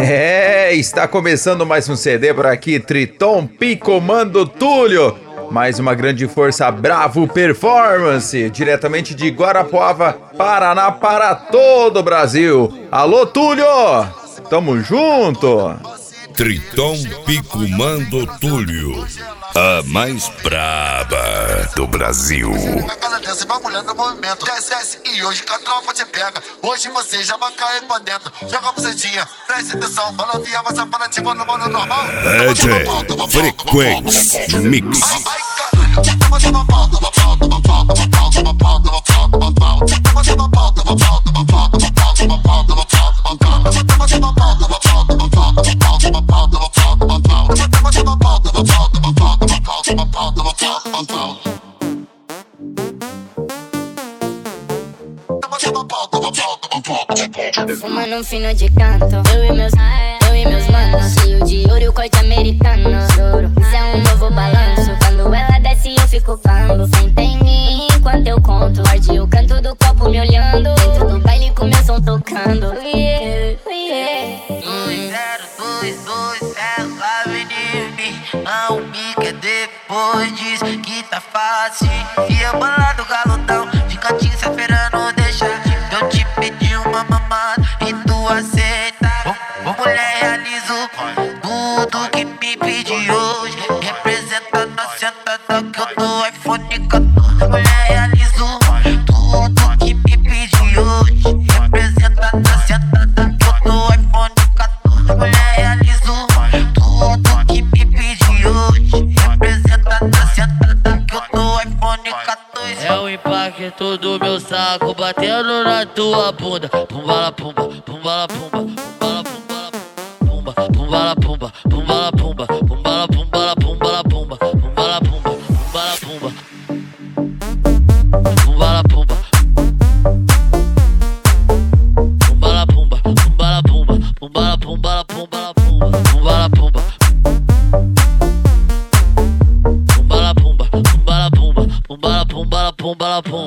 Está começando mais um CD por aqui, Triton Picomando Túlio. Mais uma grande força Bravo Performance, diretamente de Guarapuava, Paraná, para todo o Brasil. Alô, Túlio! Tamo junto! Triton Picomando Túlio, a mais braba do Brasil. Você vai mulando o movimento, desce e hoje que a tropa te pega. Hoje você já vai cair pra dentro. Joga a bucetinha, presta atenção. Balanceia, você para ti no modo normal. Frequência Mix. Fumando um fino de canto, eu e meus manos, cheio de ouro e o corte americano. Isso é um novo balanço, quando ela desce eu fico bambo. Senta em mim enquanto eu conto, morde o canto do copo me olhando. Dentro do baile com meu som tocando. 202, ela vem de mim. Não me quer depois diz que tá fácil. E eu bolado galudão, de cantinho se esperando deixar. Eu te pedi uma mamada e tu aceita. Ô mulher, realizo tudo que me pedi hoje. Representa na sentada que eu tô iPhone 14. Mulher, realizo tudo que me pedi hoje. Representa na sentada que eu tô iPhone 14. Mulher, realizo tudo que me pedi hoje. Representa na sentada que eu tô iPhone 14. É o impacto do meu saco batendo na tua bunda. Pumbala pumba, pumbala pumba, pumbala pumba, pumbala pumba, pumbala pumba, pumbala pumbala pumbala pumba, pumbala pumba, pumbala pumba, pumbala pumba, pumbala pumba, pumbala pumba, pumbala pumbala pumbala pumba, pumbala pumba, pumbala pumba, pumbala pumba, pumbala pumbala pumbala pumba.